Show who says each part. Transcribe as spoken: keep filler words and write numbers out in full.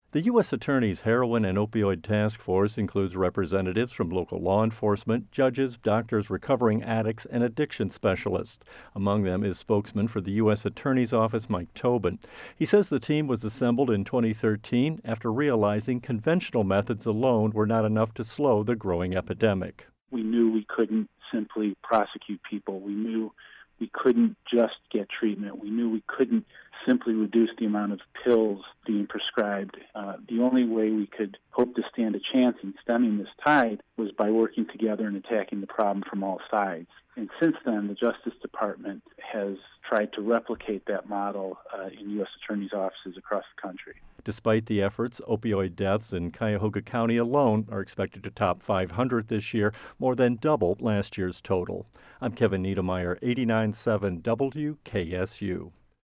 Speaker 1: The U S. Attorney's Heroin and Opioid Task Force includes representatives from local law enforcement, judges, doctors, recovering addicts, and addiction specialists. Among them is spokesman for the U S. Attorney's Office, Mike Tobin. He says the team was assembled in twenty thirteen after realizing conventional methods alone were not enough to slow the growing epidemic.
Speaker 2: We knew we couldn't simply prosecute people. We knew we couldn't just get treatment. We knew we couldn't simply reduce the amount of pills being prescribed. Uh, the only way we could hope to stand a chance in stemming this tide was by working together and attacking the problem from all sides. And since then, the Justice Department has tried to replicate that model uh, in U S attorneys' offices across the country.
Speaker 1: Despite the efforts, opioid deaths in Cuyahoga County alone are expected to top five hundred this year, more than double last year's total. I'm Kevin Niedermeyer, eighty-nine point seven W K S U.